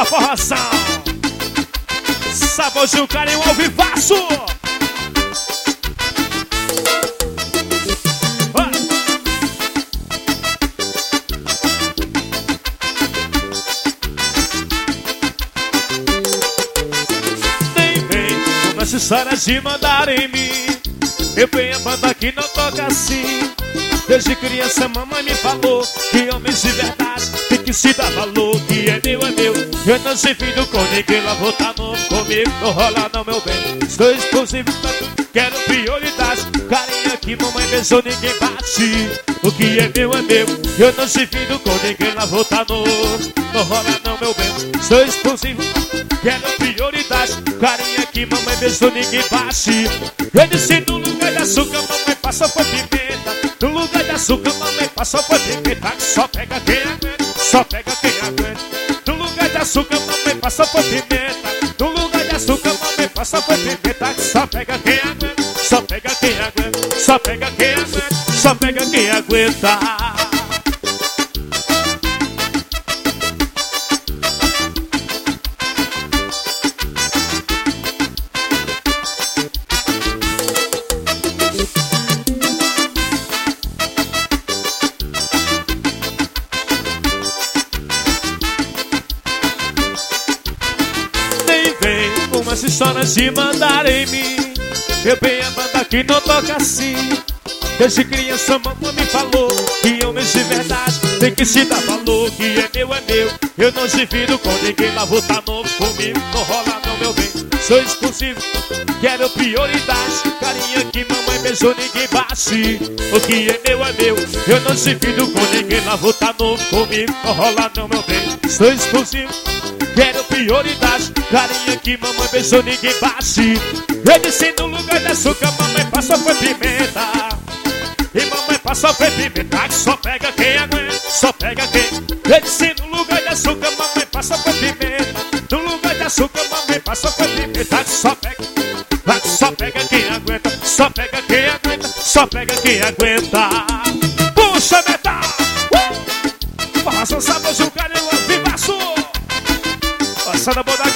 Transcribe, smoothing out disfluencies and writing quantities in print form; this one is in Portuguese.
só forrozão. Saborzinho, carinho ao vivaço. Essa história de mandar em mim. Eu venho a banda que não toca assim. Desde criança mamãe me falou que homens de verdade tem que se dar valor. Que é meu, eu não sei filho com ninguém. Lá vou tá novo comigo, não rola não meu bem. Estou exclusivo pra tudo, quero prioridade. Carinha que mamãe beijou, ninguém bate. O que é meu, eu não sei filho com ninguém. Lá vou tá novo, não rola não meu bem. Estou exclusivo, quero prioridade. Carinha que mamãe beijou, ninguém bate. Eu disse no lugar de açúcar, mamãe passou por pimenta. No lugar de açúcar, mamãe passou por pimenta. Só pega quem aguenta, só pega quem aguenta. No lugar de açúcar, mamãe passou por pimenta. No lugar de açúcar, mamãe passou por pimenta. Só pega quem aguenta, só pega quem aguenta. Só pega quem aguenta, só pega quem aguenta. Essa história de mandar em mim. Eu venho a banda que não toca assim. Desde criança mamãe me falou que homens de verdade tem que se dar valor. Que é meu, eu não divido com ninguém. Lá vou tá novo comigo, não rola não meu bem. Sou exclusivo, quero prioridade. Carinha que mamãe beijou, ninguém bate. O que é meu, eu não divido com ninguém. Lá vou tá novo comigo, não rola não meu bem. Sou exclusivo, quero prioridade. Carinha que mamãe beijou, ninguém bate. Eu disse no lugar de açúcar, mamãe passou por pimenta. E mamãe passou por pimenta. Só pega quem aguenta, só pega quem. Eu disse no lugar de açúcar, mamãe passou por pimenta. No lugar de açúcar, mamãe passou por pimenta. Só pega quem aguenta, só pega quem aguenta, só pega quem aguenta. Puxa metal! Formação sabor de um carinho vivaço. Passando a boa